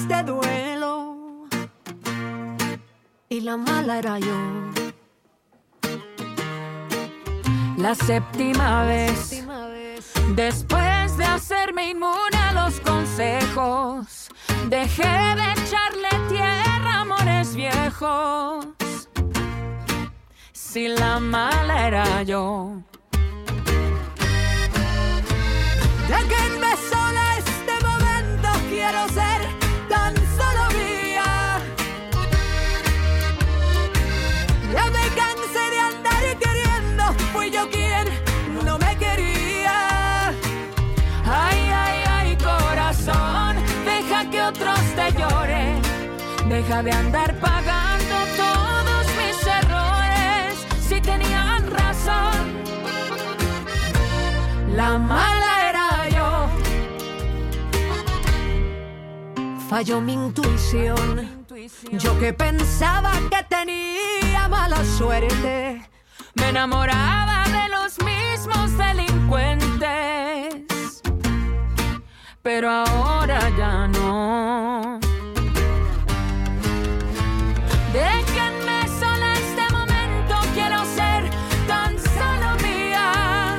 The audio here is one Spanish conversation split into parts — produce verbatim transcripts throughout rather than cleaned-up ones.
este duelo y la mala era yo. La séptima vez, después de hacerme inmune a los consejos, dejé de echarle tierra a amores viejos. Si la mala era yo. Déjenme sola este momento, quiero ser tan solo mía. Ya me cansé de andar queriendo, fui yo quien no me quería. Ay, ay, ay, corazón, deja que otros te lloren. Deja de andar pagando todos mis errores. Si tenían razón, la mala era yo. Falló mi intuición. Yo que pensaba que tenía mala suerte, me enamoraba de los mismos delincuentes, pero ahora ya no. Déjenme sola este momento, quiero ser tan solo mía.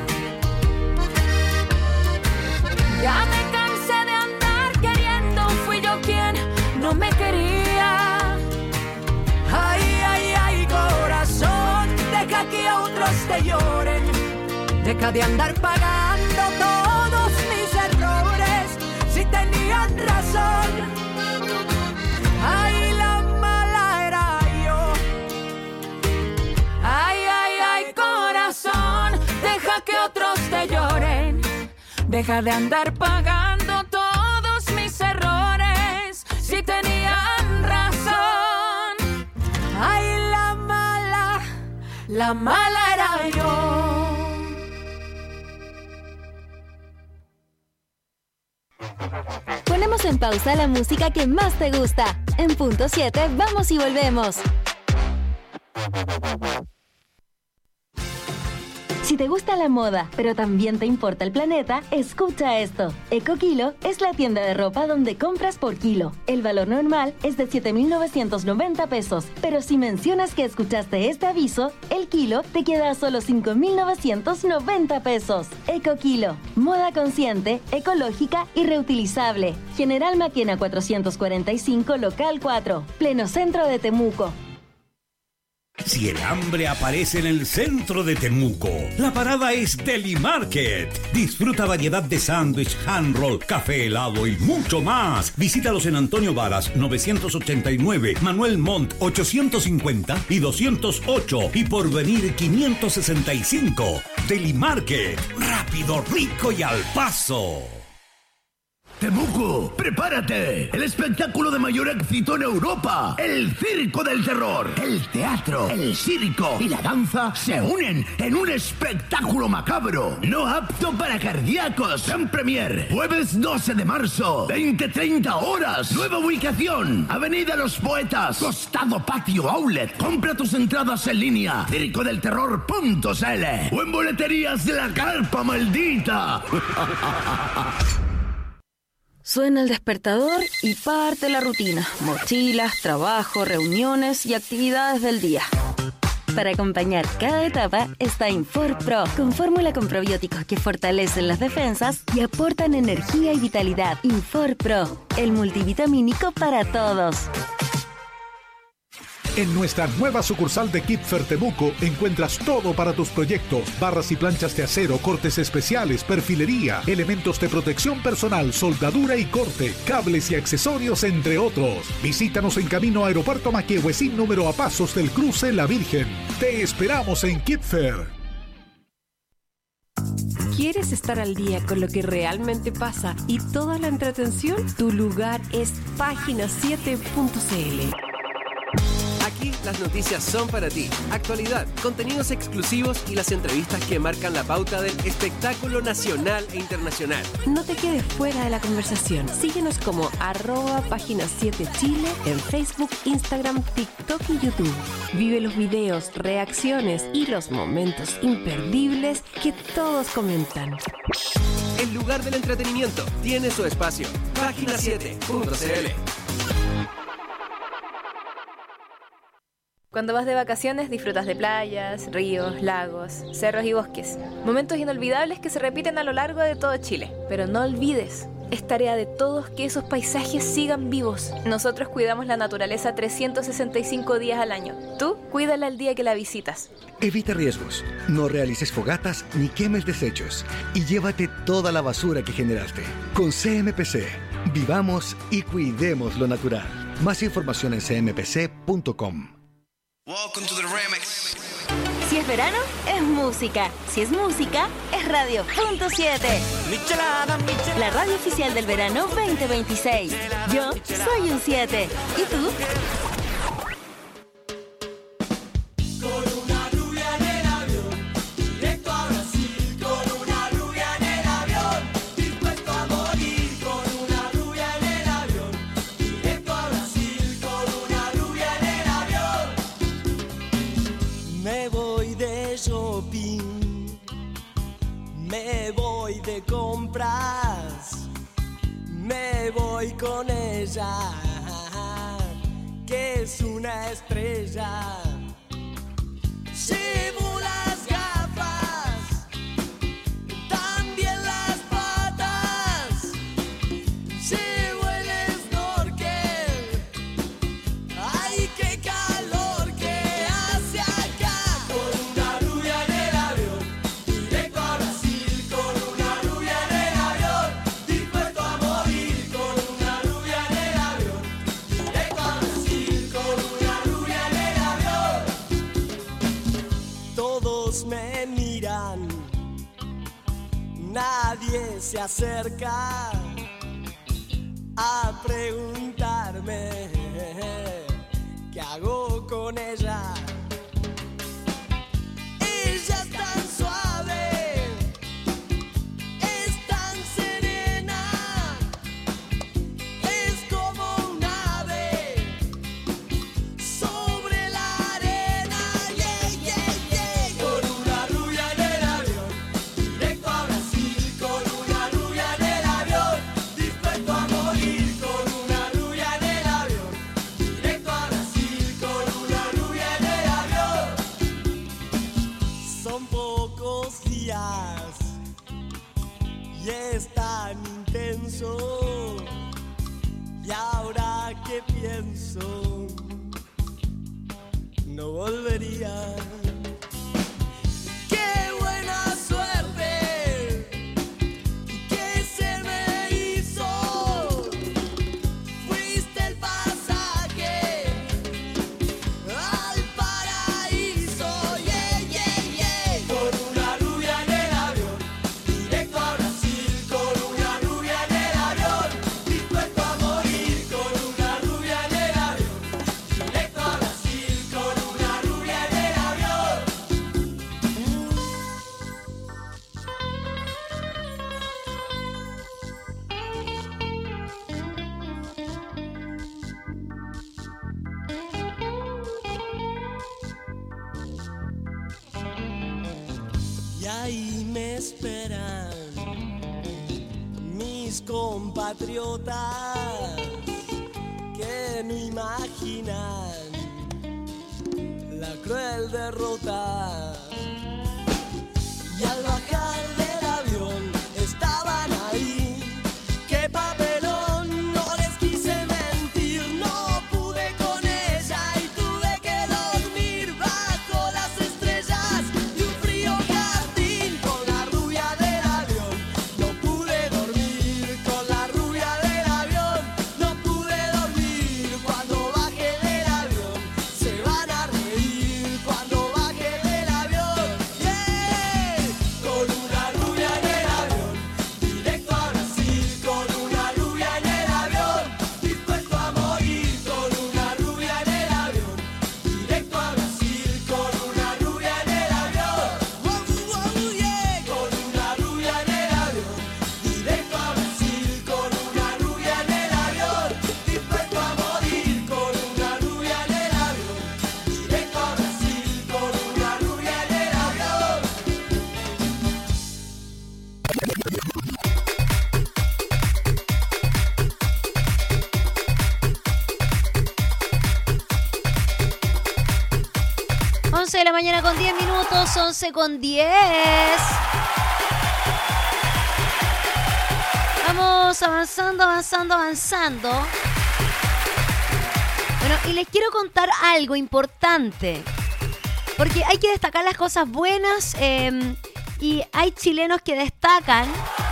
Ya me cansé de andar queriendo, fui yo quien no me quería. Ay, ay, ay, corazón, deja que otros te lloren. Deja de andar pagando todos mis errores. Si tenían razón, ay, la mala era yo. Ay, ay, ay, corazón, deja que otros te lloren. Deja de andar pagando todos mis errores. Si tenían razón, ay, la mala, la mala era yo. Ponemos en pausa la música que más te gusta. En punto siete, vamos y volvemos. Si te gusta la moda, pero también te importa el planeta, escucha esto. EcoKilo es la tienda de ropa donde compras por kilo. El valor normal es de siete mil novecientos noventa pesos, pero si mencionas que escuchaste este aviso, el kilo te queda a solo cinco mil novecientos noventa pesos. EcoKilo, moda consciente, ecológica y reutilizable. General Maquena cuatrocientos cuarenta y cinco, local cuatro, pleno centro de Temuco. Si el hambre aparece en el centro de Temuco, la parada es Deli Market. Disfruta variedad de sándwich, hand roll, café helado y mucho más. Visítalos en Antonio Varas novecientos ochenta y nueve, Manuel Montt ochocientos cincuenta y doscientos ocho y Porvenir quinientos sesenta y cinco. Deli Market, rápido, rico y al paso. Temuco, prepárate. El espectáculo de mayor éxito en Europa. El Circo del Terror. El teatro, el circo y la danza se unen en un espectáculo macabro. No apto para cardíacos. En premier, jueves doce de marzo, veinte treinta horas. Nueva ubicación, Avenida Los Poetas, costado Patio Outlet. Compra tus entradas en línea, circo del terror punto c l o en boleterías de la Carpa Maldita. Suena el despertador y parte la rutina. Mochilas, trabajo, reuniones y actividades del día. Para acompañar cada etapa está InforPro, con fórmula con probióticos que fortalecen las defensas y aportan energía y vitalidad. InforPro, el multivitamínico para todos. En nuestra nueva sucursal de Kipfer Temuco encuentras todo para tus proyectos: barras y planchas de acero, cortes especiales, perfilería, elementos de protección personal, soldadura y corte, cables y accesorios, entre otros. Visítanos en camino Aeropuerto Maquehuecín, número a pasos del cruce La Virgen. Te esperamos en Kipfer. ¿Quieres estar al día con lo que realmente pasa y toda la entretención? Tu lugar es página siete punto c l. Aquí las noticias son para ti. Actualidad, contenidos exclusivos y las entrevistas que marcan la pauta del espectáculo nacional e internacional. No te quedes fuera de la conversación. Síguenos como arroba página siete Chile en Facebook, Instagram, TikTok y YouTube. Vive los videos, reacciones y los momentos imperdibles que todos comentan. El lugar del entretenimiento tiene su espacio. página siete punto c l. Cuando vas de vacaciones disfrutas de playas, ríos, lagos, cerros y bosques. Momentos inolvidables que se repiten a lo largo de todo Chile. Pero no olvides, es tarea de todos que esos paisajes sigan vivos. Nosotros cuidamos la naturaleza trescientos sesenta y cinco días al año. Tú, cuídala el día que la visitas. Evita riesgos, no realices fogatas ni quemes desechos y llévate toda la basura que generaste. Con C M P C, vivamos y cuidemos lo natural. Más información en c m p c punto com. Welcome to the remix. Si es verano, es música. Si es música, es Radio Punto siete. Michelada, michelada. La radio oficial del verano veinte veintiséis. Yo soy un siete. ¿Y tú? Me voy de compras, me voy con ella, que es una estrella. Llevo las gafas, también las patas, llevo el snorkel. Ay, qué calor que hace acá. Con una rubia en el avión, directo a Brasil. Con una rubia en el avión, dispuesto a morir. Con una rubia en el avión, directo a Brasil. Con una rubia en el avión. Todos me miran, nadie se acerca a preguntarme qué hago con ella. Ella es tan suave, es tan serena, es como un ave sobre la arena. Yeah, yeah, yeah. Con una rubia en el avión, directo a Brasil. Con una rubia en el avión, dispuesto a morir. Con una rubia en el avión, directo a Brasil. Con una rubia en el avión. Son pocos días y es tan intenso. Y ahora que pienso, no volvería. ¡Qué buena suerte! ¿Qué se me hizo? Fuiste el pasaje al paraíso. Yeah, yeah, yeah. Con una rubia en el avión, directo a Brasil. Con una rubia en el avión, dispuesto a morir. Con una rubia en el avión, directo a Brasil. Con una rubia en el avión. Y ahí me esperan mis compatriotas que no imaginan la cruel derrota. Y al bajar del avión estaban ahí. ¡Qué papelón! No les quise mentir, no pude con ella y tuve que dormir bajo las estrellas de un frío jardín. Con la rubia del avión no pude dormir. Con la rubia del avión no pude dormir. Cuando baje del avión se van a reír. Cuando baje del avión once de la mañana con diez minutos, once con diez. Vamos avanzando, avanzando, avanzando. Bueno, y les quiero contar algo importante, porque hay que destacar las cosas buenas eh, y hay chilenos que destacan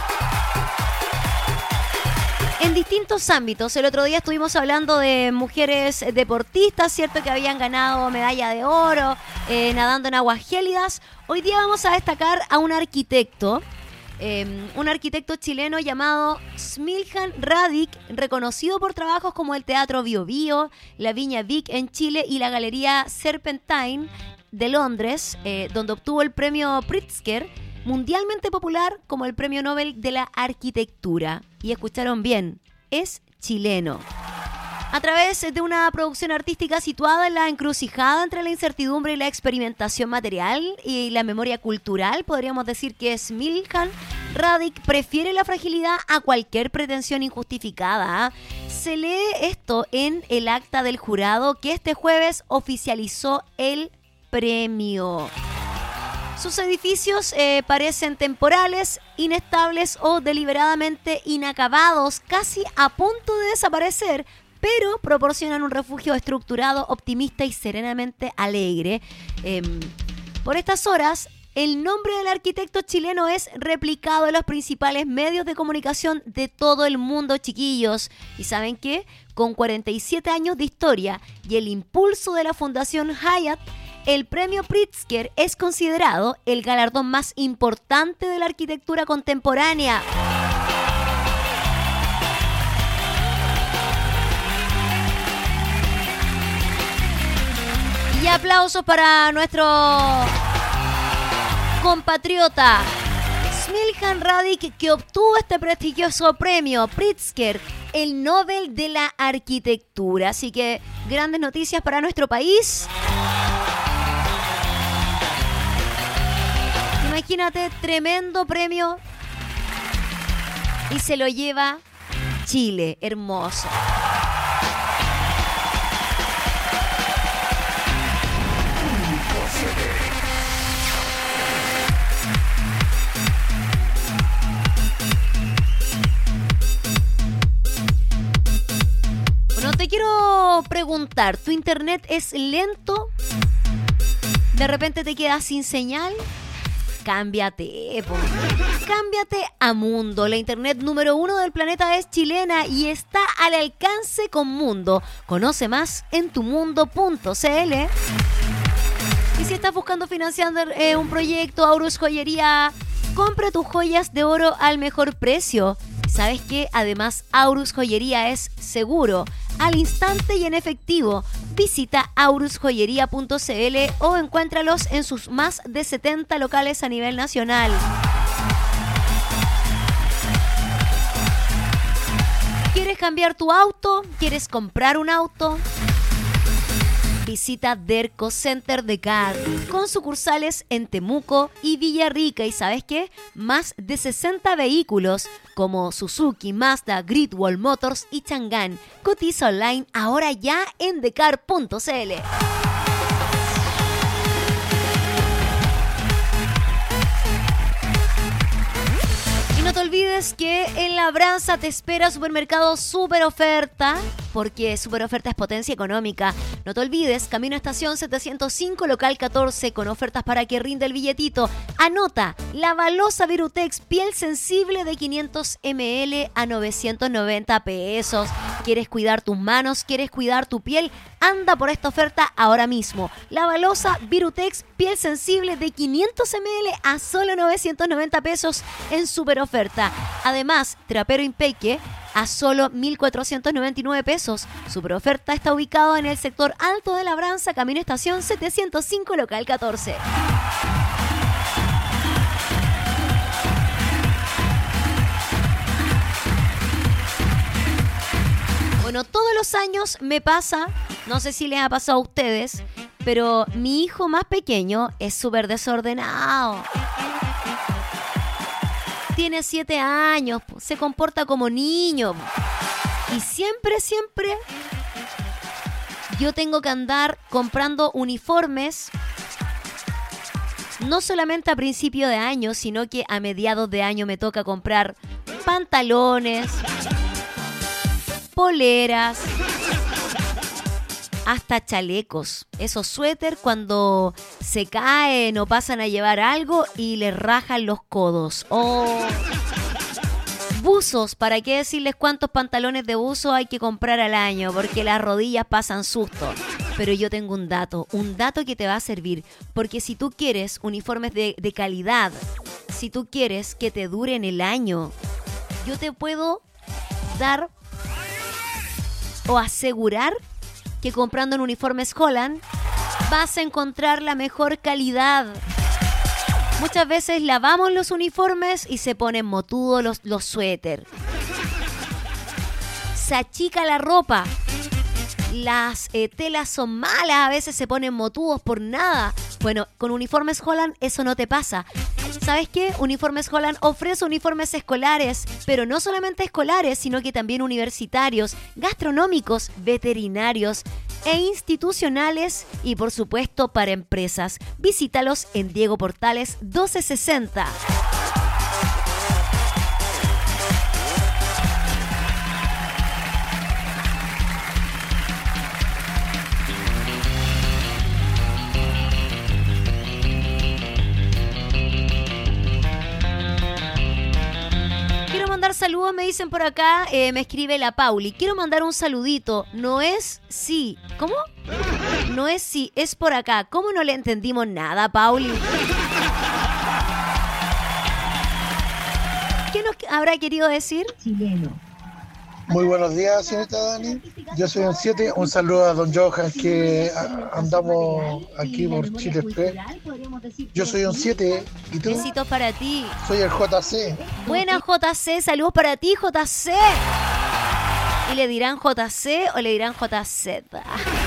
en distintos ámbitos. El otro día estuvimos hablando de mujeres deportistas, ¿cierto? Que habían ganado medalla de oro, eh, nadando en aguas gélidas. Hoy día vamos a destacar a un arquitecto, eh, un arquitecto chileno llamado Smiljan Radic, reconocido por trabajos como el Teatro Bio Bio, la Viña Vic en Chile y la Galería Serpentine de Londres, eh, donde obtuvo el premio Pritzker, mundialmente popular como el Premio Nobel de la Arquitectura. Y escucharon bien, es chileno. A través de una producción artística situada en la encrucijada entre la incertidumbre y la experimentación material y la memoria cultural, podríamos decir que Smiljan Radic prefiere la fragilidad a cualquier pretensión injustificada. Se lee esto en el acta del jurado que este jueves oficializó el premio. Sus edificios eh, parecen temporales, inestables o deliberadamente inacabados, casi a punto de desaparecer, pero proporcionan un refugio estructurado, optimista y serenamente alegre. Eh, por estas horas, el nombre del arquitecto chileno es replicado en los principales medios de comunicación de todo el mundo, chiquillos. ¿Y saben qué? Con cuarenta y siete años de historia y el impulso de la Fundación Hyatt, el premio Pritzker es considerado el galardón más importante de la arquitectura contemporánea. Y aplausos para nuestro compatriota Smiljan Radic, que obtuvo este prestigioso premio Pritzker, el Nobel de la Arquitectura. Así que grandes noticias para nuestro país. Imagínate, tremendo premio y se lo lleva Chile, hermoso. Bueno, te quiero preguntar, ¿tu internet es lento? ¿De repente te quedas sin señal? Cámbiate, po. Cámbiate a Mundo. La internet número uno del planeta es chilena y está al alcance con Mundo. Conoce más en tu mundo punto c l. Y si estás buscando financiar eh, un proyecto, Aurus Joyería, compra tus joyas de oro al mejor precio. ¿Sabes qué? Además, Aurus Joyería es seguro, al instante y en efectivo. Visita aurus joyería punto c l o encuéntralos en sus más de setenta locales a nivel nacional. ¿Quieres cambiar tu auto? ¿Quieres comprar un auto? Visita Derco Center de Car, con sucursales en Temuco y Villarrica. ¿Y sabes qué? Más de sesenta vehículos como Suzuki, Mazda, Great Wall Motors y Chang'an. Cotiza online ahora ya en decar punto c l. No te olvides que en Labranza te espera Supermercado Super Oferta, porque Super Oferta es potencia económica. No te olvides, Camino a Estación setecientos cinco, local catorce, con ofertas para que rinde el billetito. Anota, la balosa Virutex piel sensible de quinientos mililitros a novecientos noventa pesos. ¿Quieres cuidar tus manos? ¿Quieres cuidar tu piel? Anda por esta oferta ahora mismo. La balosa Virutex piel sensible de quinientos mililitros a solo novecientos noventa pesos en Super Oferta. Además, Trapero Impeque a solo mil cuatrocientos noventa y nueve pesos. Super Oferta está ubicado en el sector Alto de Labranza, Camino Estación setecientos cinco, local catorce. Bueno, todos los años me pasa, no sé si les ha pasado a ustedes, pero mi hijo más pequeño es súper desordenado. Tiene siete años, se comporta como niño. Y siempre, siempre yo tengo que andar comprando uniformes no solamente a principio de año, sino que a mediados de año me toca comprar pantalones, poleras, hasta chalecos. Esos suéter cuando se caen o pasan a llevar algo y les rajan los codos. Oh. Buzos, ¿para qué decirles cuántos pantalones de buzo hay que comprar al año? Porque las rodillas pasan susto. Pero yo tengo un dato, un dato que te va a servir. Porque si tú quieres uniformes de, de calidad, si tú quieres que te duren el año, yo te puedo dar o asegurar que comprando en Uniformes Holland vas a encontrar la mejor calidad. Muchas veces lavamos los uniformes y se ponen motudos los, los suéter. Se achica la ropa. Las eh, telas son malas, a veces se ponen motudos por nada. Bueno, con Uniformes Holland eso no te pasa. ¿Sabes qué? Uniformes Holland ofrece uniformes escolares, pero no solamente escolares, sino que también universitarios, gastronómicos, veterinarios e institucionales y por supuesto para empresas. Visítalos en Diego Portales doce sesenta. Saludos, me dicen por acá, eh, me escribe la Pauli. Quiero mandar un saludito. No es sí. ¿Cómo? No es sí, es por acá. ¿Cómo no le entendimos nada, Pauli? ¿Qué nos habrá querido decir? Chileno. Muy buenos días, señorita Dani. Yo soy un siete. Un saludo a don Johan, que andamos aquí por Chile Express. Yo soy un siete. ¿Y tú? Besitos para ti. Soy el J C. Buena J C, saludos para ti, J C. ¿Y le dirán J C o le dirán J Z?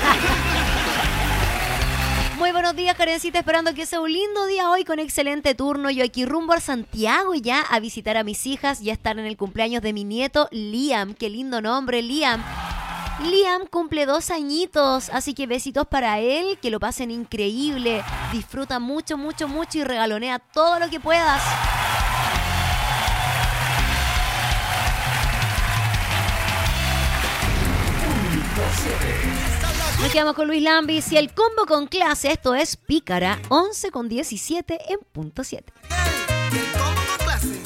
Muy buenos días, Karencita, esperando que sea un lindo día hoy con excelente turno. Yo aquí rumbo a Santiago ya a visitar a mis hijas, ya estar en el cumpleaños de mi nieto Liam. Qué lindo nombre, Liam. Liam cumple dos añitos, así que besitos para él, que lo pasen increíble. Disfruta mucho, mucho, mucho y regalonea todo lo que puedas. Nos quedamos con Luis Lambis y el combo con clase. Esto es Pícara, once con diecisiete en punto siete. El combo con clase.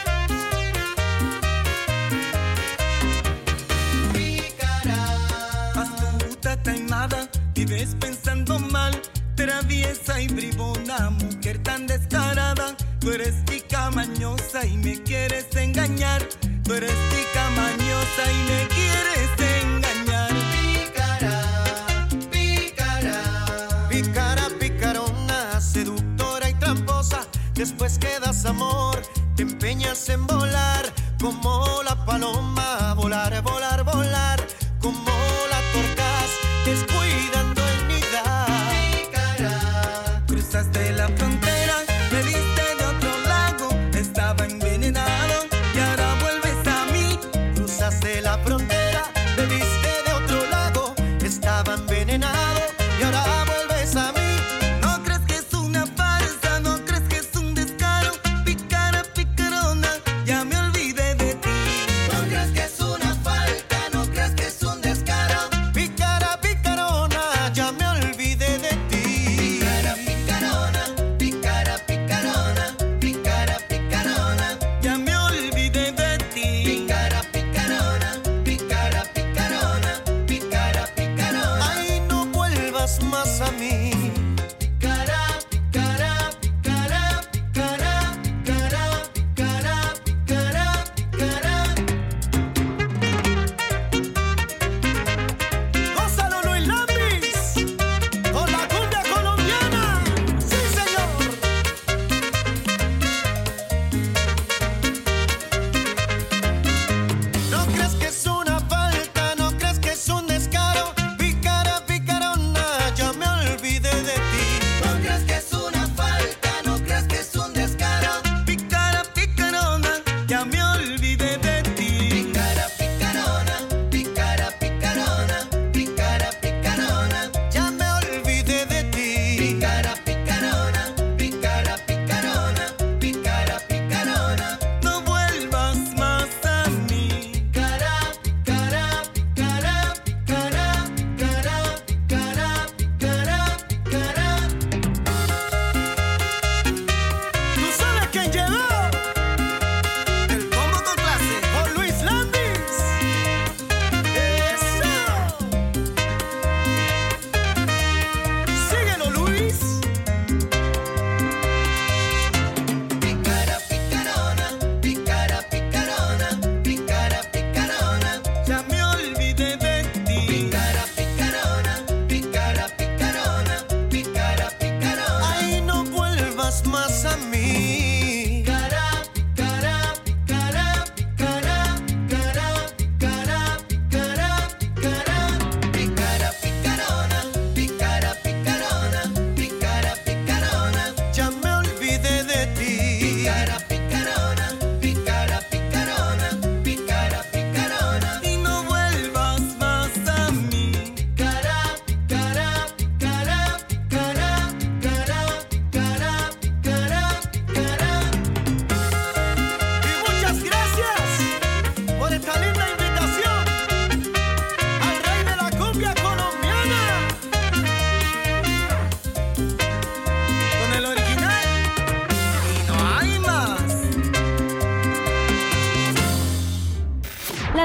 Pícara, astuta, taimada, vives pensando mal, traviesa y bribona, mujer tan descarada. Tú eres tica mañosa y me quieres engañar. Tú eres tica mañosa y me quieres engañar. Después que das amor, te empeñas en volar como la paloma, volar, volar, volar, como la torcaz, descuidando el nidar. Pícara, cruzaste la frontera, me viste de otro lago, estaba envenenado y ahora vuelves a mí. Cruzaste la frontera, me viste de otro lago, estaba envenenado y ahora vuelves a mí. Picarona,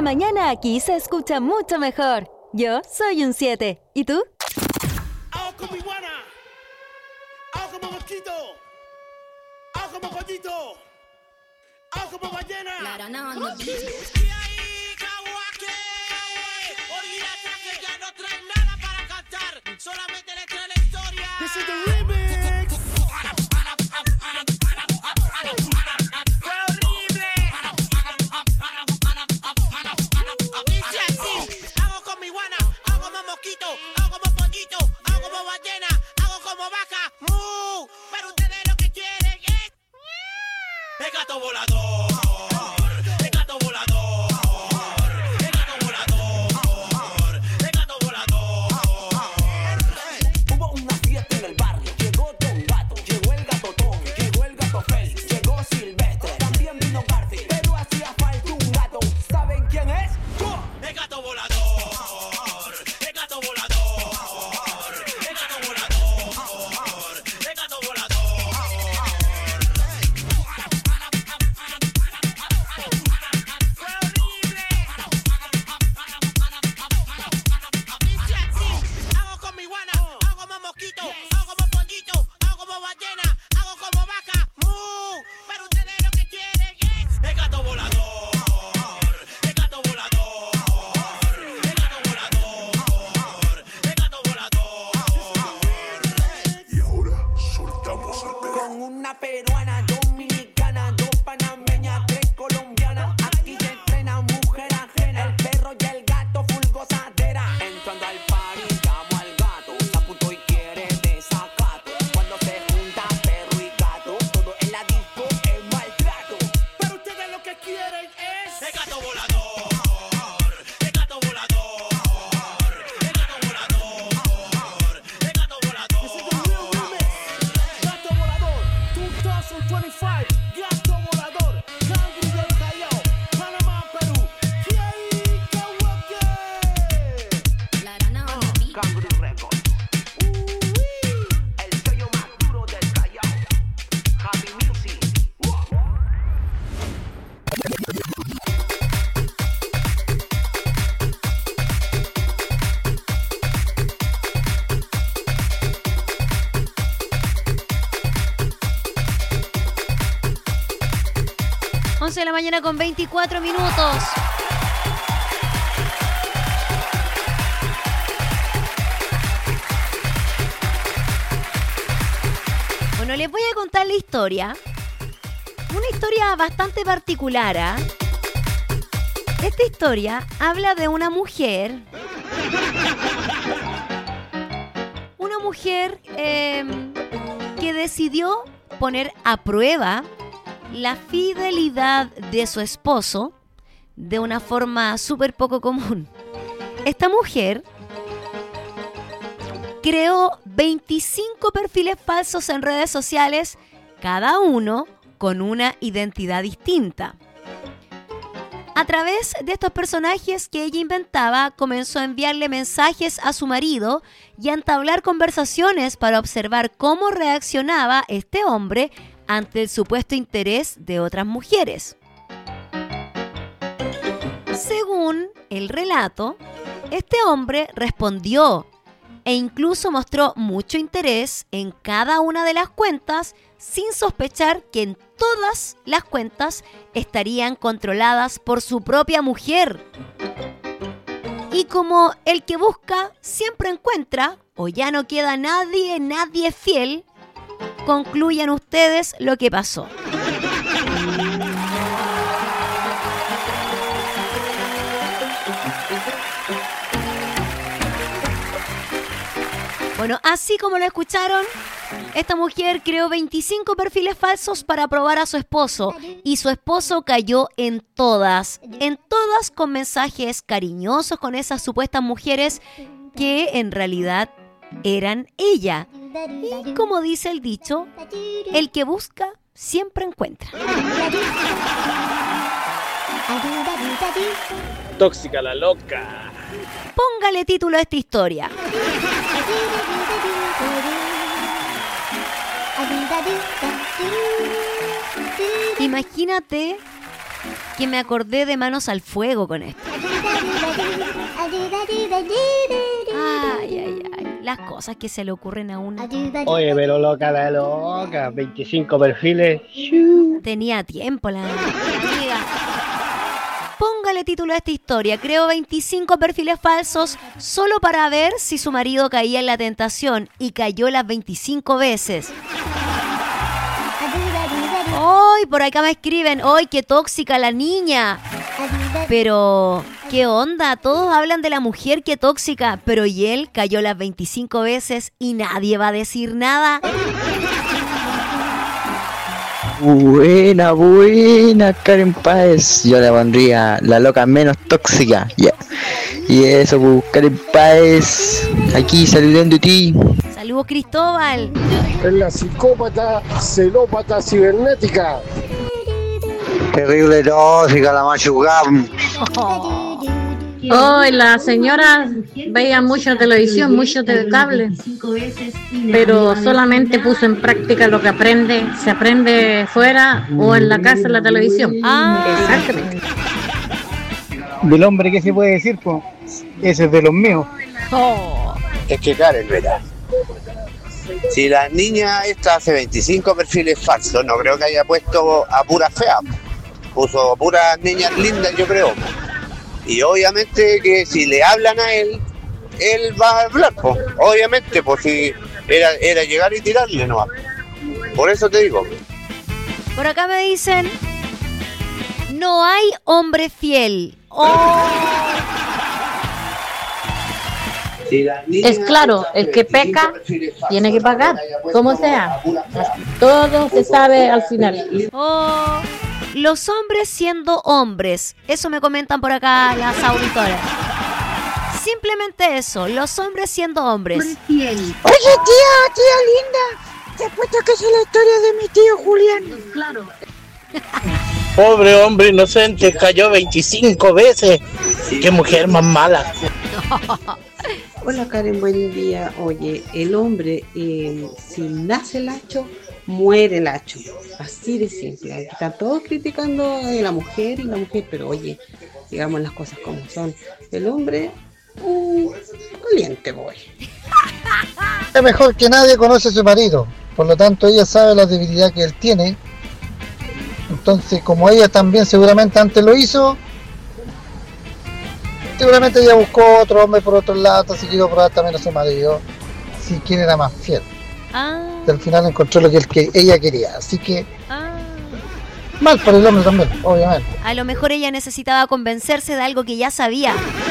mañana aquí se escucha mucho mejor. Yo soy un siete. ¿Y tú? Hago como iguana, hago como mosquito, hago como pollito, hago como ballena. Y ahí, Caguaque, olvídate que ya no traen nada para cantar, solamente le traen la historia. This is the remix. Hago como pollito, hago como ballena, hago como vaca, mu. Pero ustedes lo que quieren es el gato volador, el gato volador, el gato volador, el gato volador. Hubo una fiesta en el barrio, llegó Don Gato, llegó el gatotón, llegó el gato Félix, llegó Silvestre, también vino Garfield, pero hacía falta un gato. ¿Saben quién es? Yo, el gato volador. once de la mañana con veinticuatro minutos. Bueno, les voy a contar la historia. Una historia bastante particular, ¿eh? Esta historia habla de una mujer. Una mujer eh, que decidió poner a prueba la fidelidad de su esposo de una forma súper poco común. Esta mujer creó veinticinco perfiles falsos en redes sociales, cada uno con una identidad distinta. A través de estos personajes que ella inventaba, comenzó a enviarle mensajes a su marido y a entablar conversaciones para observar cómo reaccionaba este hombre ante el supuesto interés de otras mujeres. Según el relato, este hombre respondió e incluso mostró mucho interés en cada una de las cuentas, sin sospechar que en todas las cuentas estarían controladas por su propia mujer. Y como el que busca siempre encuentra, o ya no queda nadie, nadie fiel, concluyan ustedes lo que pasó. Bueno, así como lo escucharon, esta mujer creó veinticinco perfiles falsos para probar a su esposo y su esposo cayó en todas, en todas con mensajes cariñosos con esas supuestas mujeres que en realidad eran ella. Y como dice el dicho, el que busca siempre encuentra. Tóxica la loca. Póngale título a esta historia. Imagínate que me acordé de Manos al Fuego con esto. Ay, ay, ay. Las cosas que se le ocurren a uno. Oye, pero loca la loca, veinticinco perfiles. Tenía tiempo la amiga. Póngale título a esta historia. Creó veinticinco perfiles falsos solo para ver si su marido caía en la tentación y cayó las veinticinco veces. ¡Ay! Por acá me escriben, ¡ay, qué tóxica la niña! Pero, ¿qué onda? Todos hablan de la mujer que tóxica, pero y él cayó las veinticinco veces y nadie va a decir nada. Buena, buena, Karen Páez. Yo le pondría la loca menos tóxica. Yeah. Y eso, pues, Karen Páez, aquí saludando a ti. Saludos, Cristóbal. Es la psicópata celópata cibernética. Terrible tóxica la machucada. Oh, la señora veía mucha televisión, mucho de cable, pero solamente puso en práctica lo que aprende, se aprende fuera o en la casa en la televisión. Ah, exactamente. Del hombre, ¿qué se puede decir? Pues ese es de los míos. Oh. Es que Karen, verá. Si la niña esta hace veinticinco perfiles falsos, no creo que haya puesto a puras feas. Puso puras niñas lindas, yo creo. Y obviamente que si le hablan a él, él va a hablar, pues. Obviamente, pues si era, era llegar y tirarle, no. Por eso te digo. Por acá me dicen, no hay hombre fiel. Oh. Es claro, el que peca tiene que pagar, como sea. Todo se sabe al final. Oh. Los hombres siendo hombres. Eso me comentan por acá las auditoras. Simplemente eso. Los hombres siendo hombres. Oye, tía, tía linda. Te apuesto que es la historia de mi tío Julián. Claro. Pobre hombre inocente, cayó veinticinco veces. Qué mujer más mala. Hola Karen, buen día. Oye, el hombre, eh, si nace el hacho, muere el hacho. Así de simple. Están todos criticando a la mujer y la mujer, pero oye, digamos las cosas como son. El hombre, uh, caliente boy. Es mejor que nadie conoce a su marido, por lo tanto ella sabe la debilidad que él tiene. Entonces, como ella también seguramente antes lo hizo, seguramente ella buscó otro hombre por otro lado, se quiso probar también a su marido, si quién era más fiel. Ah. Y al final encontró lo que, el que ella quería, así que Ah. mal para el hombre también, obviamente. A lo mejor ella necesitaba convencerse de algo que ya sabía.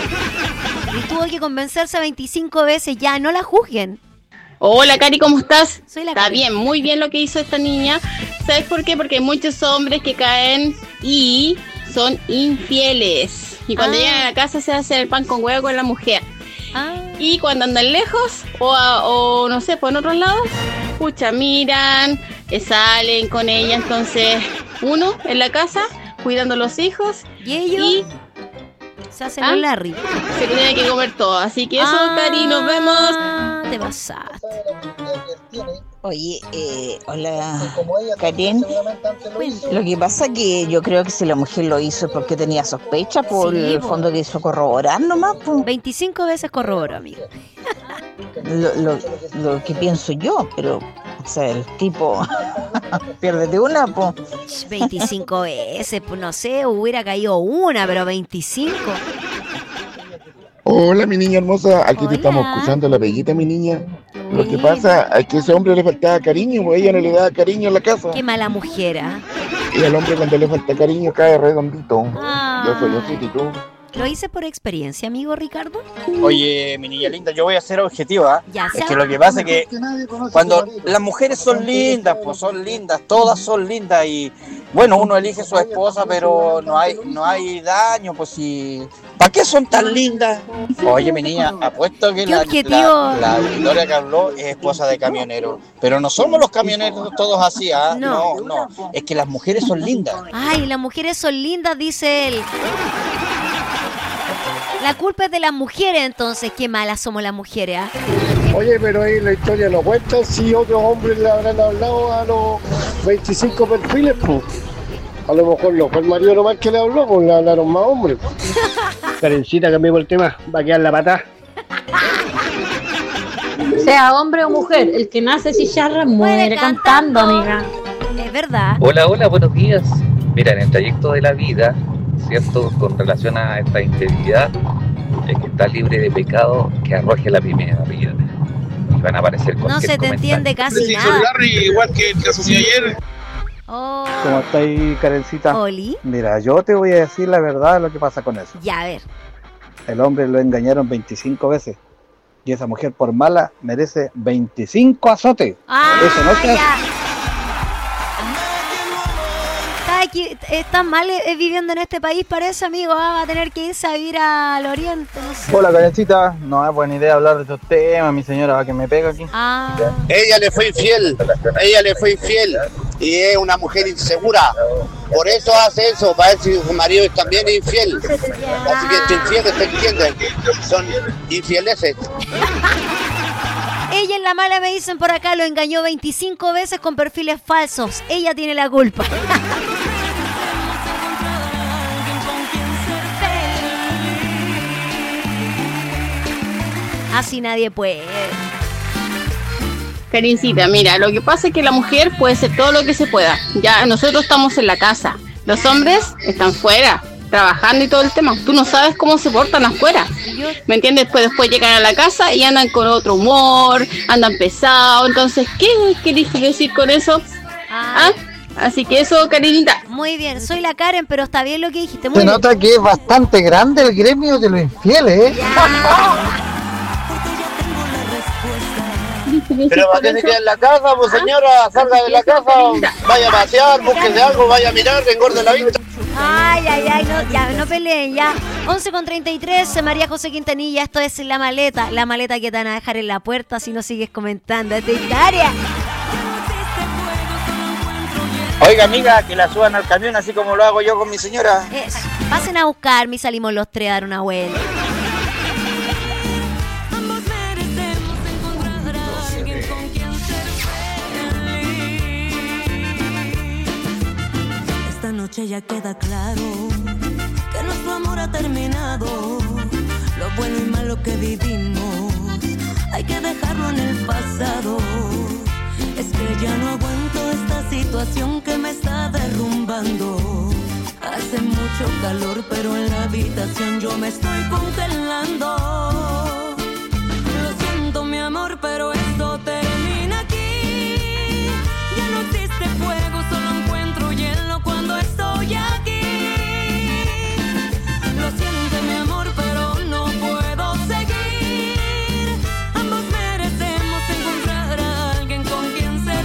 Y tuvo que convencerse veinticinco veces. Ya, no la juzguen. Hola Cari, ¿cómo estás? Soy la Está Cari. bien, muy bien lo que hizo esta niña. ¿Sabes por qué? Porque hay muchos hombres que caen y son infieles. Y cuando Ah. llegan a la casa se hace el pan con huevo con la mujer. Ah. Y cuando andan lejos o, a- o no sé, por otros lados, pucha, miran, eh, salen con ella. Entonces, uno en la casa cuidando a los hijos y ellos y se hacen los Larry. se tiene que comer todo. Así que eso, Ah. Cari, nos vemos. Te pasaste. Oye, eh, hola, Karen. Lo que pasa que yo creo que si la mujer lo hizo es porque tenía sospecha, por Sí, el po. fondo que hizo corroborar nomás. Po. veinticinco veces corroboró, amigo. Lo, lo, lo que pienso yo, pero, o sea, el tipo, piérdete una, po. veinticinco veces, pues no sé, hubiera caído una, pero veinticinco. Hola, mi niña hermosa, aquí te estamos escuchando la bellita, mi niña. Lo que pasa es que a ese hombre le faltaba cariño, pues ella no le daba cariño en la casa. Qué mala mujer, ¿ah? Y al hombre cuando le falta cariño cae redondito. Ah. Yo soy así, ¿y tú? ¿Lo hice por experiencia, amigo Ricardo? Oye, mi niña linda, yo voy a ser objetiva. Ya Es sé. que lo que pasa es que cuando las mujeres son lindas, pues son lindas, todas son lindas y bueno, uno elige su esposa, pero no hay no hay daño, pues si ¿para qué son tan lindas? Oye, mi niña, apuesto que ¿Qué la, objetivo? la, la auditoria que habló es esposa de camionero, pero no somos los camioneros todos así, ¿ah? No. No, no, es que las mujeres son lindas. Ay, las mujeres son lindas, dice él. La culpa es de las mujeres, entonces. Qué malas somos las mujeres, ¿ah? Oye, pero ahí la historia no cuenta si otros hombres le habrán hablado a los veinticinco perfiles, pues. A lo mejor no fue el marido nomás que le habló, pues le hablaron más hombres. Karencita, cambiemos el tema, va a quedar la pata. Sea hombre o mujer, el que nace chicharra muere cantando, amiga. Es verdad. Hola, hola, buenos días. Mira, en el trayecto de la vida, ¿cierto? Con relación a esta integridad, el que está libre de pecado, que arroje la primera piedra. Y van a aparecer No se te entiende casi nada. Igual que el caso de ayer. Oh. ¿Cómo está ahí, Karencita? Oli. Mira, yo te voy a decir la verdad de lo que pasa con eso. Ya, a ver. El hombre lo engañaron veinticinco veces. Y esa mujer por mala merece veinticinco azotes. Ah, eso no se hace. Está aquí, está mal eh, viviendo en este país, parece, amigo. Ah, va a tener que irse a vivir al oriente. No sé. Hola, Karencita. No es buena idea hablar de estos temas. Mi señora va que me pega aquí. Ah. Ella le fue infiel, ella le fue infiel y es una mujer insegura. Por eso hace eso, para ver si su marido es también infiel. Así que estos infieles se entienden, son infieles. Ella en la mala, me dicen por acá, lo engañó veinticinco veces con perfiles falsos. Ella tiene la culpa. Así nadie puede. Karencita, mira, lo que pasa es que la mujer puede hacer todo lo que se pueda. Ya nosotros estamos en la casa, los hombres están fuera, trabajando y todo el tema. Tú no sabes cómo se portan afuera, ¿me entiendes? Pues después llegan a la casa y andan con otro humor, andan pesados. Entonces, ¿qué querés decir con eso? ¿Ah? Así que eso, Karenita. Muy bien, soy la Karen, pero está bien lo que dijiste. Muy Se bien. nota que es bastante grande el gremio de los infieles, ¿eh? Pero va a tener que ir en la casa, pues señora, salga de la casa, vaya a pasear, búsquese algo, vaya a mirar, engorde la vista. Ay, ay, ay, no, ya, no peleen, ya. once con treinta y tres, María José Quintanilla, esto es La Maleta. La maleta que te van a dejar en la puerta si no sigues comentando esta historia. Oiga, amiga, que la suban al camión así como lo hago yo con mi señora. Eso. Pasen a buscarme y salimos los tres a dar una vuelta. Esta noche ya queda claro que nuestro amor ha terminado. Lo bueno y malo que vivimos hay que dejarlo en el pasado. Es que ya no aguanto esta situación que me está derrumbando. Hace mucho calor, pero en la habitación yo me estoy congelando. Lo siento, mi amor, pero esto termina aquí. Ya no existe fuego, solo encuentro hielo cuando estoy aquí. Lo siento, mi amor, pero no puedo seguir. Ambos merecemos encontrar a alguien con quien ser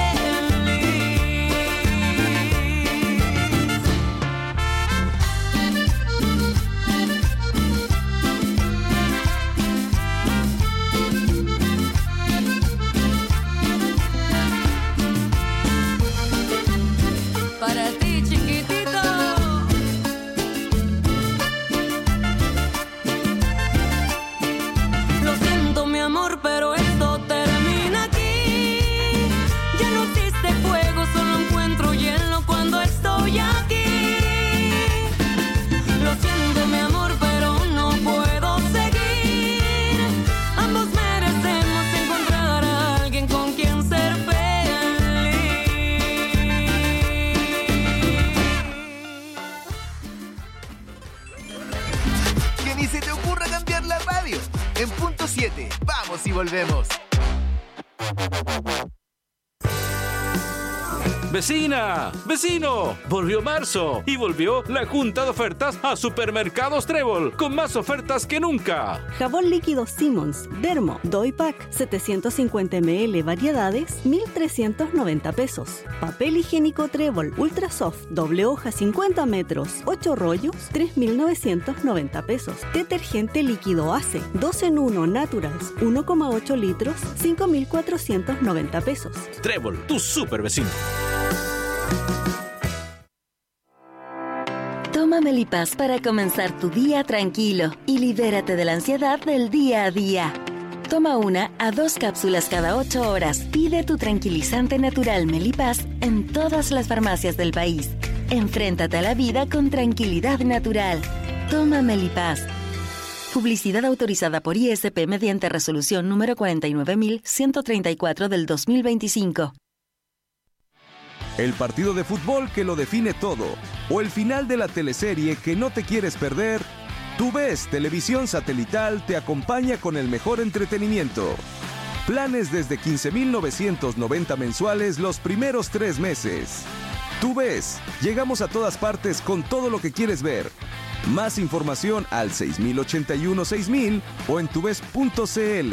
para ti, chiquitito. Lo siento, mi amor, pero esto termina aquí. Ya no existe fuego, solo encuentro hielo cuando estoy aquí. Lo siento, mi amor, pero no puedo seguir. Ambos merecemos encontrar a alguien con quien ser feliz. Que ni se te ocurra cambiar la radio. En punto siete, vamos y volvemos. ¡Vecina! ¡Vecino! Volvió marzo y volvió la junta de ofertas a Supermercados Trébol con más ofertas que nunca. Jabón líquido Simmons, Dermo, Doypack, setecientos cincuenta mililitros, variedades, mil trescientos noventa pesos. Papel higiénico Trébol, Ultra Soft, doble hoja, cincuenta metros, ocho rollos, tres mil novecientos noventa pesos. Detergente líquido Ace, dos en uno Naturals, uno coma ocho litros, cinco mil cuatrocientos noventa pesos. Trébol, tu super vecino. Toma Melipaz para comenzar tu día tranquilo y libérate de la ansiedad del día a día. Toma una a dos cápsulas cada ocho horas. Pide tu tranquilizante natural Melipaz en todas las farmacias del país. Enfréntate a la vida con tranquilidad natural. Toma Melipaz. Publicidad autorizada por I S P mediante resolución número cuarenta y nueve mil ciento treinta y cuatro del dos mil veinticinco. El partido de fútbol que lo define todo, o el final de la teleserie que no te quieres perder. TUVES Televisión Satelital te acompaña con el mejor entretenimiento. Planes desde quince mil novecientos noventa mensuales los primeros tres meses. TUVES, llegamos a todas partes con todo lo que quieres ver. Más información al seis mil ochenta y uno seis mil o en tuves punto cl.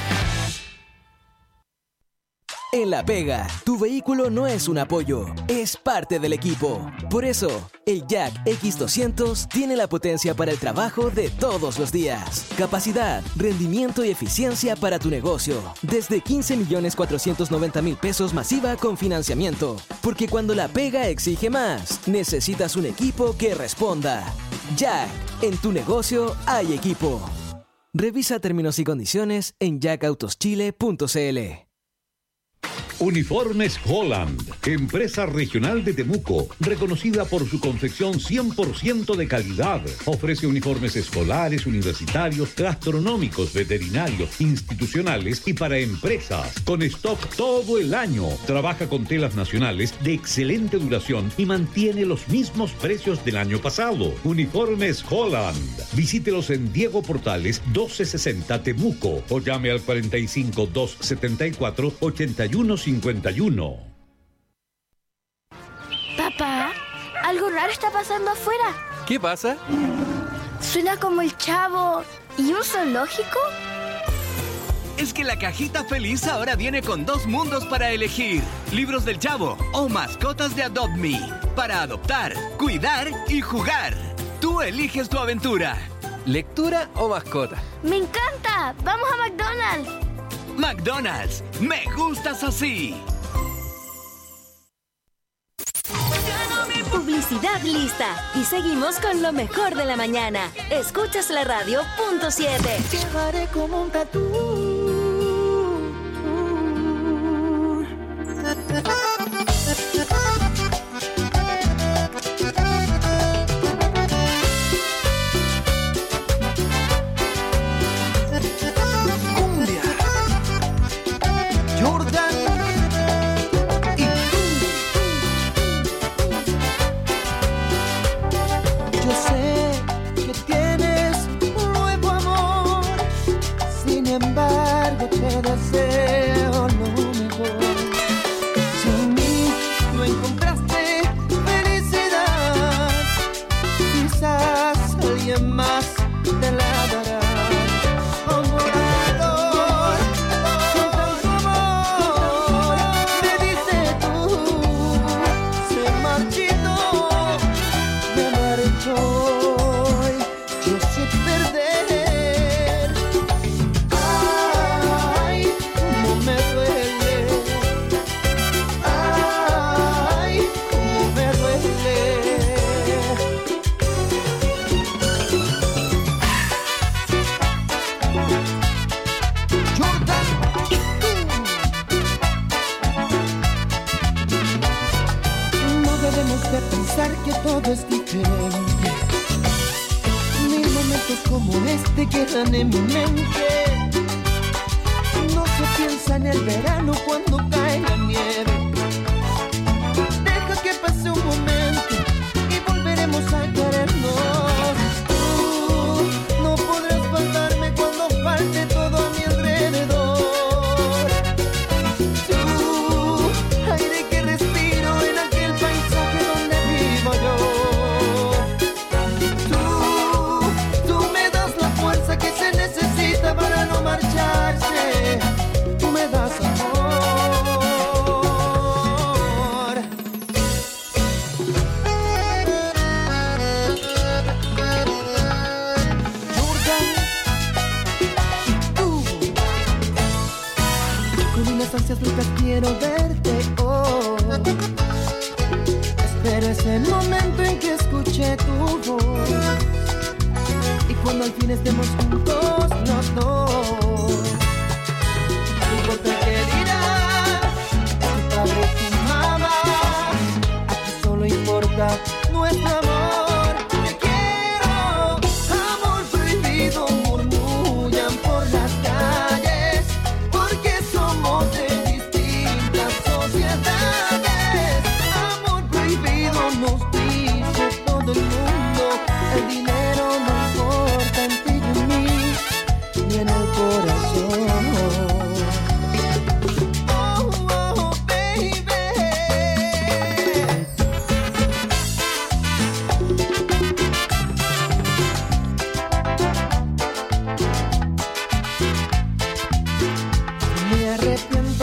En La Pega, tu vehículo no es un apoyo, es parte del equipo. Por eso, el Jack X doscientos tiene la potencia para el trabajo de todos los días. Capacidad, rendimiento y eficiencia para tu negocio. Desde quince millones cuatrocientos noventa mil pesos masiva con financiamiento. Porque cuando La Pega exige más, necesitas un equipo que responda. Jack, en tu negocio hay equipo. Revisa términos y condiciones en jack autos chile punto cl. Uniformes Holland, empresa regional de Temuco, reconocida por su confección cien por ciento de calidad. Ofrece uniformes escolares, universitarios, gastronómicos, veterinarios, institucionales y para empresas, con stock todo el año. Trabaja con telas nacionales de excelente duración y mantiene los mismos precios del año pasado. Uniformes Holland. Visítelos en Diego Portales doce sesenta Temuco o llame al cuarenta y cinco, doscientos setenta y cuatro, ochenta y uno cincuenta y uno. Papá, algo raro está pasando afuera. ¿Qué pasa? Suena como el Chavo. ¿Y un zoológico? Es que la cajita feliz ahora viene con dos mundos para elegir: libros del Chavo o mascotas de Adopt Me, para adoptar, cuidar y jugar. Tú eliges tu aventura. ¿Lectura o mascota? ¡Me encanta! ¡Vamos a McDonald's! McDonald's, me gustas así. Publicidad lista. Y seguimos con lo mejor de la mañana. Escuchas la radio punto siete. Llevaré como un tatú. Deseo lo mejor. Sin mí no encontraste felicidad. Quizás alguien más te la dará. Como amor, con amor, me dice tú. Se marchitó, me marchó hoy. Yo sé perder. Que todo es diferente. Mil momentos como este quedan en mi mente. No se piensa en el verano cuando cae la nieve. Deja que pase un momento y volveremos a querernos. Tú no podrás faltarme cuando falte todo a mi alrededor. Tú, aire que respiro en aquel paisaje donde vivo yo. Tú, tú me das la fuerza que se necesita para no marcharse. Tú me das amor. Jordan, y tú, con unas ansias locas quiero verte hoy. Pero es el momento en que escuché tu voz. Y cuando al fin estemos juntos los dos, no importa qué dirán tu padre y tu mamá. Aquí solo importa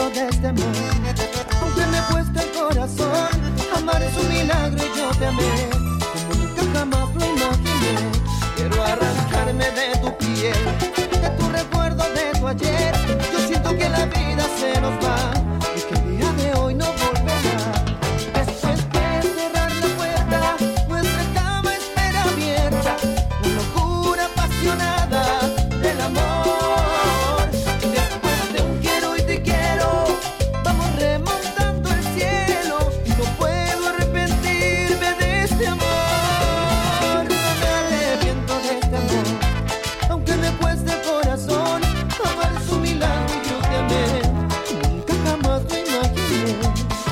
recuerdo de este amor. Aunque me cueste el corazón, amar es un milagro y yo te amé como nunca jamás lo imaginé. Quiero arrancarme de tu piel, de tu recuerdo de tu ayer. Yo siento que la vida se nos va y que el día de hoy no volverá. Después de cerrar la puerta, nuestra cama espera abierta, la locura apasionada del amor. Después de un quiero y te quiero, vamos remontando el cielo y no puedo arrepentirme de este amor. No me arrepiento de este amor, aunque me cueste el corazón. Amar es un milagro y yo te amé como nunca jamás lo imaginé.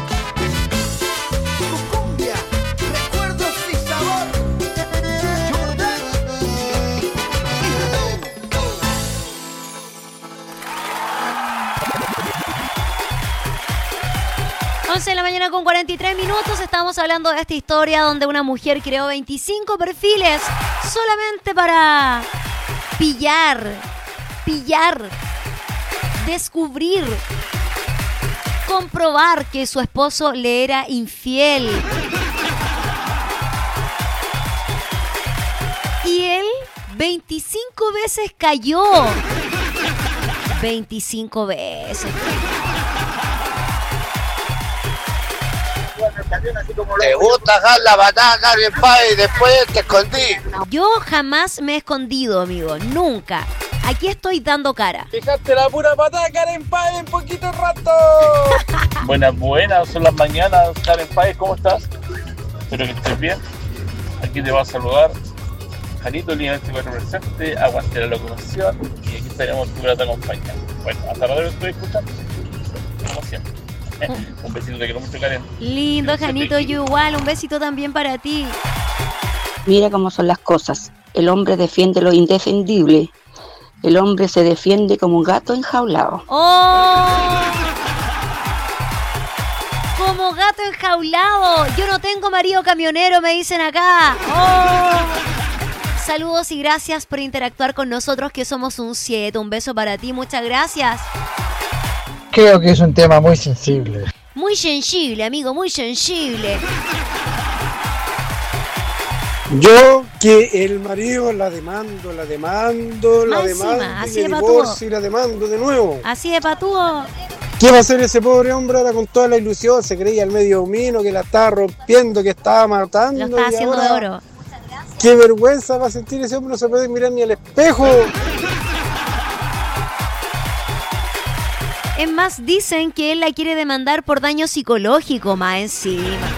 Tu cumbia, recuerdos y sabor. Jordan y tú. once de la mañana con cuarenta y tres minutos. Estamos hablando de esta historia donde una mujer creó veinticinco perfiles solamente para pillar, pillar, descubrir, comprobar que su esposo le era infiel. Y él veinticinco veces cayó. veinticinco veces. Te gusta dejar la patada, Karen Páez, y después te escondí. Yo jamás me he escondido, amigo. Nunca. Aquí estoy dando cara. Fijaste la pura patada, Karen Páez, en poquito rato. Buenas, buenas, son las mañanas, Karen Páez, ¿cómo estás? Espero que estés bien. Aquí te va a saludar Janito, línea veinticuatro presente, aguante la locomoción y aquí estaremos tu grata compañía. Bueno, hasta ahora lo estoy escuchando, como siempre. Un besito, te quiero mucho, Karen. Lindo, Janito, yo igual. Un besito también para ti. Mira cómo son las cosas. El hombre defiende lo indefendible. El hombre se defiende como un gato enjaulado. ¡Oh! Como gato enjaulado. Yo no tengo marido camionero, me dicen acá. ¡Oh! Saludos y gracias por interactuar con nosotros, que somos un siete. Un beso para ti, muchas gracias. Creo que es un tema muy sensible. Muy sensible, amigo, muy sensible. Yo que el marido la demando, la demando, la Más encima, demando, así y de me patúo. divorcio y la demando de nuevo. Así de patúo. ¿Qué va a hacer ese pobre hombre ahora con toda la ilusión? Se creía el medio humino, que la estaba rompiendo, que estaba matando. Lo está y haciendo ahora, de oro. qué vergüenza va a sentir ese hombre, no se puede mirar ni al espejo. Es más, dicen que él la quiere demandar por daño psicológico, más encima.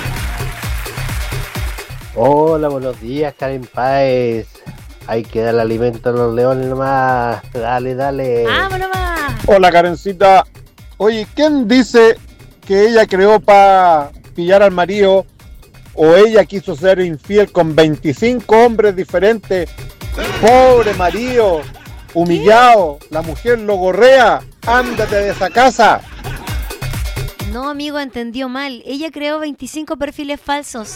Hola, buenos días, Karen Páez. Hay que darle alimento a los leones nomás. Dale, dale. ¡Vámonos más! Hola, Karencita. Oye, ¿quién dice que ella creó para pillar al marido o ella quiso ser infiel con veinticinco hombres diferentes? Pobre marido, humillado, la mujer lo gorrea. Ándate de esa casa. No, amigo, entendió mal. Ella creó veinticinco perfiles falsos.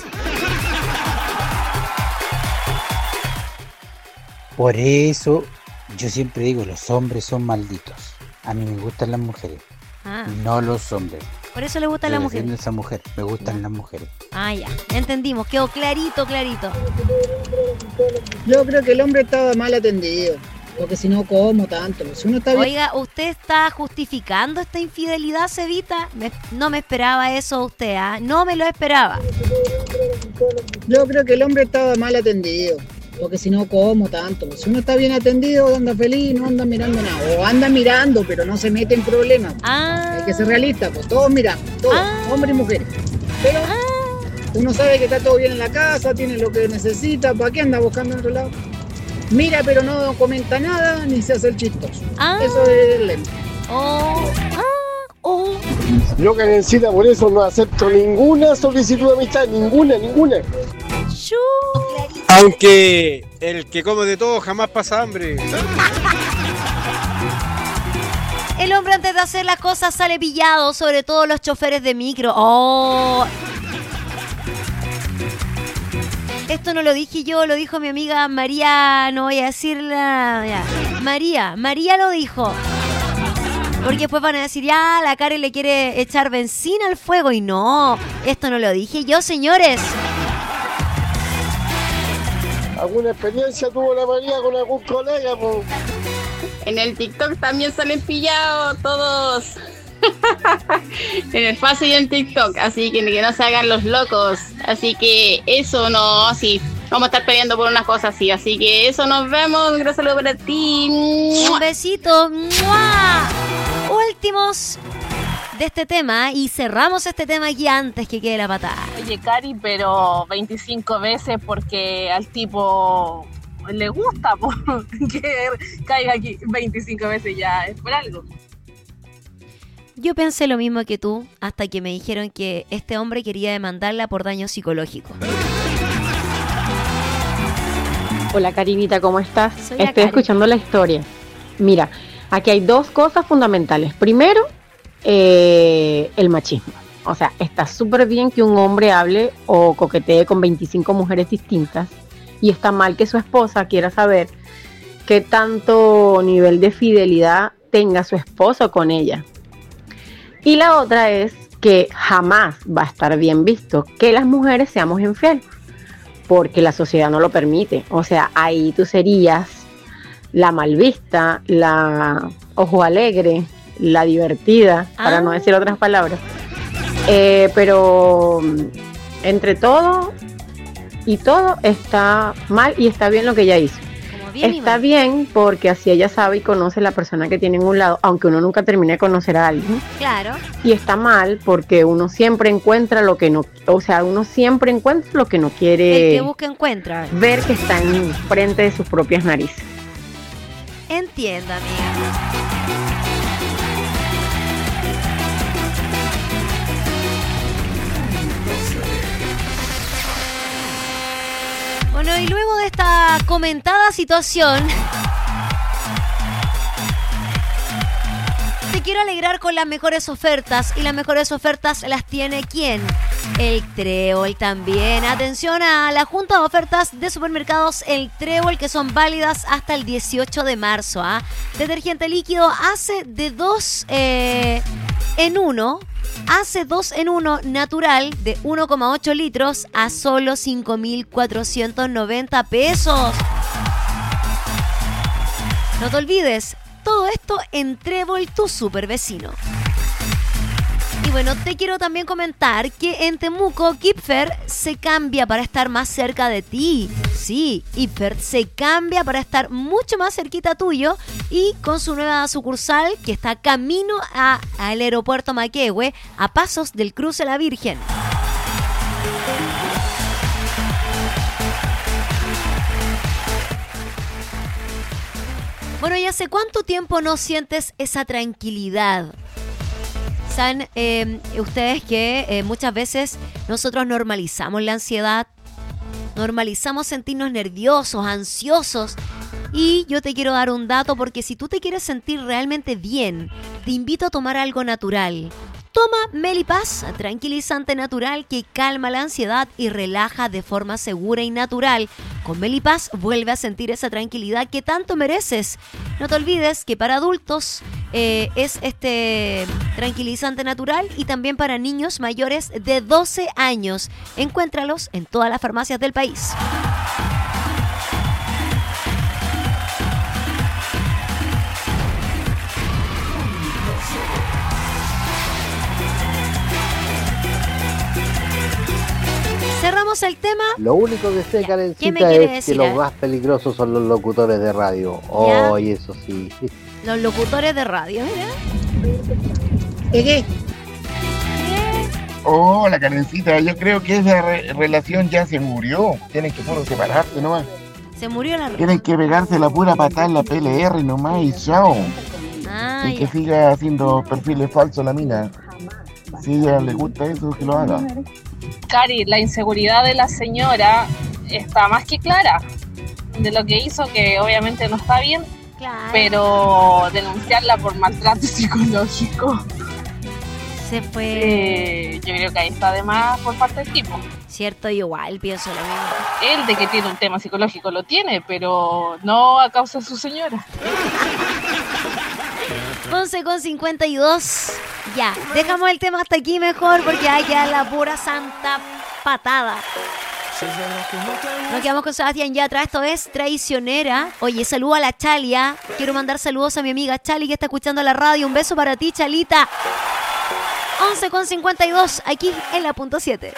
Por eso yo siempre digo, los hombres son malditos. A mí me gustan las mujeres, Ah, no los hombres. por eso le gusta Yo la mujer. defiendo a esa mujer, me gustan las mujeres. Ah, ya. Entendimos. Quedó clarito, clarito. Yo creo que el hombre estaba mal atendido, porque si no, ¿cómo tanto? Si uno está bien... Oiga, ¿usted está justificando esta infidelidad, Cevita? Me- no me esperaba eso usted, ¿ah? No me lo esperaba. Yo creo que el hombre estaba mal atendido, porque si no, ¿cómo tanto? Si uno está bien atendido, anda feliz, no anda mirando nada. O anda mirando, pero no se mete en problemas. Ah. Hay que ser realista, pues todos miramos, todos, hombres y mujeres. Pero uno sabe que está todo bien en la casa, tiene lo que necesita, ¿para qué anda buscando en otro lado? Mira, pero no comenta nada, ni se hace el chistoso. Ah. Eso es el lema. Oh, ah, oh. Yo, Karencita, por eso no acepto ninguna solicitud de amistad, ninguna, ninguna. Aunque el que come de todo jamás pasa hambre. El hombre antes de hacer las cosas sale pillado, sobre todo los choferes de micro. Oh. Esto no lo dije yo, lo dijo mi amiga María, no voy a decirla. Ya. María, María lo dijo. Porque después van a decir, ya, la Karen le quiere echar benzina al fuego. Y no, esto no lo dije yo, señores. ¿Alguna experiencia tuvo la María con algún colega, po? En el TikTok también salen pillados todos. En el Face y en TikTok. Así que que no se hagan los locos. Así que eso no, así. Vamos a estar peleando por unas cosas así. Así que eso, nos vemos. Un gran saludo para ti. Un besito. ¡Mua! Últimos de este tema. Y cerramos este tema aquí antes que quede la patada. Oye, Cari, pero veinticinco veces porque al tipo le gusta po, que caiga aquí veinticinco veces, ya es por algo. Yo pensé lo mismo que tú hasta que me dijeron que este hombre quería demandarla por daño psicológico. Hola, Caribita, ¿cómo estás? Soy la Estoy Cari. escuchando la historia. Mira, aquí hay dos cosas fundamentales. Primero, eh, el machismo. O sea, está súper bien que un hombre hable o coquetee con veinticinco mujeres distintas, y está mal que su esposa quiera saber qué tanto nivel de fidelidad tenga su esposo con ella. Y la otra es que jamás va a estar bien visto que las mujeres seamos infieles, porque la sociedad no lo permite. O sea, ahí tú serías la mal vista, la ojo alegre, la divertida, ah. para no decir otras palabras. Eh, pero entre todo y todo está mal y está bien lo que ella hizo. Bien, está bien porque así ella sabe y conoce la persona que tiene en un lado, aunque uno nunca termine de conocer a alguien. Claro. Y está mal porque uno siempre encuentra lo que no, o sea, uno siempre encuentra lo que no quiere. El que busca encuentra. Ver que está en frente de sus propias narices. Entiendo, amiga. Bueno, y luego de esta comentada situación, te quiero alegrar con las mejores ofertas. Y las mejores ofertas las tiene ¿quién? El Trébol también. Atención a la junta de ofertas de supermercados El Trébol, que son válidas hasta el dieciocho de marzo. ¿ah? Detergente líquido hace de dos eh, en uno. Hace dos en uno natural de uno coma ocho litros a solo cinco mil cuatrocientos noventa pesos. No te olvides, todo esto en Trébol, tu super vecino. Y bueno, te quiero también comentar que en Temuco, Kipfer se cambia para estar más cerca de ti. Sí, Kipfer se cambia para estar mucho más cerquita tuyo y con su nueva sucursal que está camino a, al aeropuerto Maquehue, a pasos del Cruce La Virgen. Bueno, ¿y hace cuánto tiempo no sientes esa tranquilidad? Saben eh, ustedes que eh, muchas veces nosotros normalizamos la ansiedad, normalizamos sentirnos nerviosos, ansiosos. Y yo te quiero dar un dato, porque si tú te quieres sentir realmente bien, te invito a tomar algo natural. Toma Melipaz, tranquilizante natural que calma la ansiedad y relaja de forma segura y natural. Con Melipaz vuelve a sentir esa tranquilidad que tanto mereces. No te olvides que para adultos eh, es este tranquilizante natural y también para niños mayores de doce años. Encuéntralos en todas las farmacias del país. Cerramos el tema. Lo único que sé, Karencita, quiere es decir, que los eh? más peligrosos son los locutores de radio. Oh, y eso sí. Los locutores de radio, mira. ¿Qué? Hola, Karencita, yo creo que esa re- relación ya se murió. Tienen que puro separarse nomás. Se murió la Tienen que pegarse la pura patada en la P L R nomás y chao. Ah, y que siga haciendo perfiles falsos la mina. Si a ella le gusta eso, que lo haga. Cari, la inseguridad de la señora está más que clara de lo que hizo, que obviamente no está bien, claro. Pero denunciarla por maltrato psicológico se fue. Eh, yo creo que ahí está de más por parte del tipo. Cierto, igual pienso lo mismo. Él, de que tiene un tema psicológico, lo tiene, pero no a causa de su señora. once con cincuenta y dos. Ya, dejamos el tema hasta aquí mejor porque hay que dar la pura santa patada. Nos quedamos con Sebastián Yatra. Esto es Traicionera. Oye, saludo a la Chalia. Quiero mandar saludos a mi amiga Chali que está escuchando la radio. Un beso para ti, Chalita. once con cincuenta y dos, aquí en la punto siete.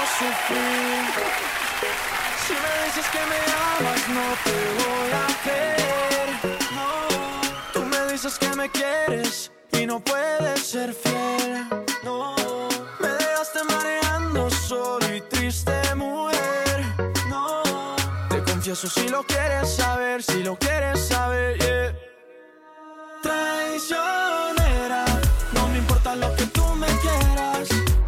Si me dices que me amas, no te voy a creer. No, tú me dices que me quieres y no puedes ser fiel. No, me dejaste mareando solo y triste, mujer. No, te confieso si lo quieres saber, si lo quieres saber, yeah. Traicionera, no me importa lo que tú me quieras.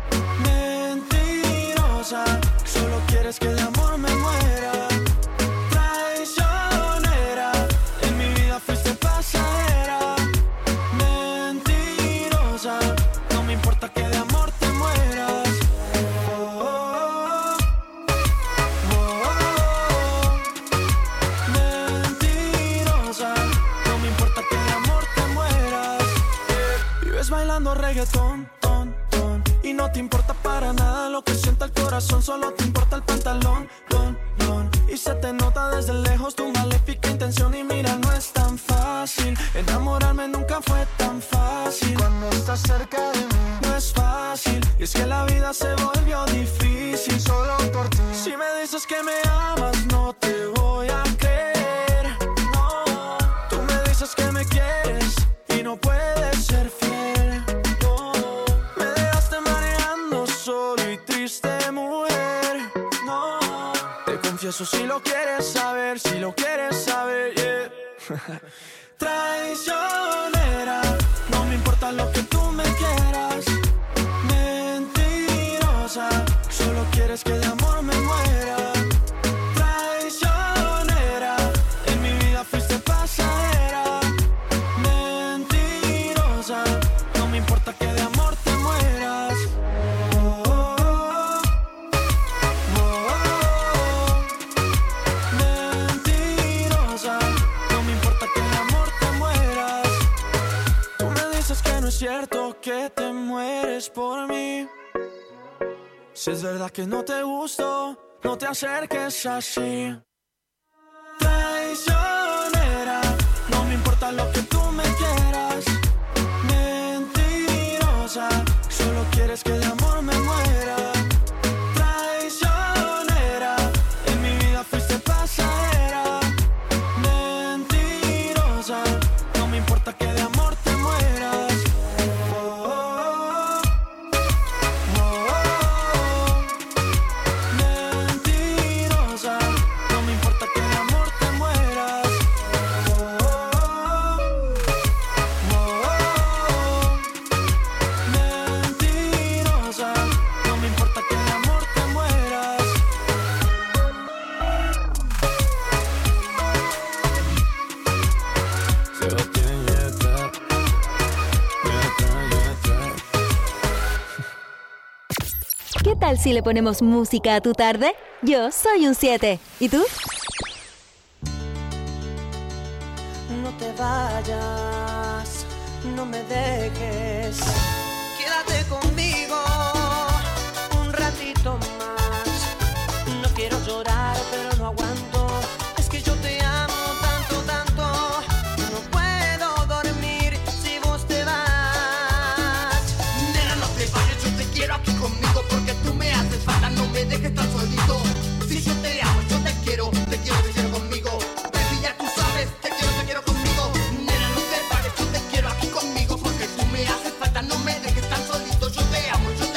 Mentirosa, solo quieres que de amor me muera. Traicionera, en mi vida fuiste pasajera. Mentirosa, no me importa que de amor te mueras. Oh, oh, oh, oh, oh. Mentirosa, no me importa que de amor te mueras. Vives bailando reggaetón, ton, ton, y no te importa para nada lo que sienta el corazón, solo te importa el pantalón, don, don. Y se te nota desde lejos tu maléfica intención. Y mira, no es tan fácil, enamorarme nunca fue tan fácil. Cuando estás cerca de mí, no es fácil. Y es que la vida se volvió difícil solo por ti. Si me dices que me amas, no te voy a creer. No, tú me dices que me quieres y no puedes ser fiel. No, me dejaste mareando solo y triste, mujer. No, te confieso si lo quieres saber, si lo quieres saber, yeah. Traicionera, no me importa lo que tú me quieras. Mentirosa, solo quieres que de amor me muera. Traicionera, en mi vida fuiste pasajera. Mentirosa, no me importa que de amor te mueras. Oh, oh, oh, oh, oh. Mentirosa, no me importa que de amor te mueras. Tú me dices que no es cierto que te mueres por mí. Si es verdad que no te gusto, no te acerques así. Traicionera, no me importa lo que tú me quieras. Mentirosa, solo quieres que de amor me muera. Traicionera, en mi vida fuiste pasajera. Mentirosa, no me importa que de amor te mueras. Oh, oh, oh, oh, oh. Mentirosa, no me importa que de amor te mueras. Oh, oh, oh, oh. Mentirosa, no me importa que de amor te mueras. Sebastián Yatra, Yatra, Yatra. ¿Qué tal si le ponemos música a tu tarde? Yo soy un siete. ¿Y tú? No te vayas, no me dejes. Quédate conmigo un ratito más. No quiero llorar, pero no aguanto. Es que yo te amo tanto, tanto. No puedo dormir si vos te vas. Nena, no te vayas, yo te quiero aquí conmigo. Porque tú me haces falta, no me dejes tan solito. Si yo te amo, yo te quiero, te quiero, te quiero conmigo. Baby, ya tú sabes, te quiero, te quiero conmigo. Nena, no te vayas, yo te quiero aquí conmigo. Porque tú me haces falta, no me dejes tan solito. Yo te amo, yo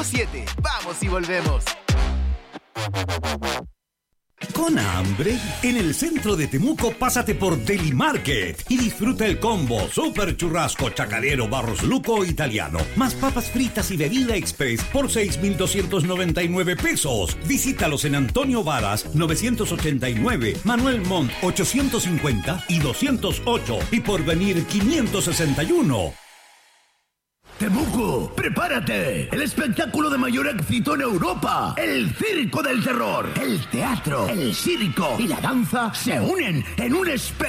siete. Vamos y volvemos. ¿Con hambre? En el centro de Temuco, pásate por Deli Market y disfruta el combo Super Churrasco Chacarero Barros Luco Italiano, más papas fritas y bebida express por seis mil doscientos noventa y nueve pesos. Visítalos en Antonio Varas novecientos ochenta y nueve, Manuel Montt ochocientos cincuenta y doscientos ocho y Porvenir quinientos sesenta y uno. Temuco, prepárate. El espectáculo de mayor éxito en Europa. El Circo del Terror. El teatro, el circo y la danza se unen en un espectáculo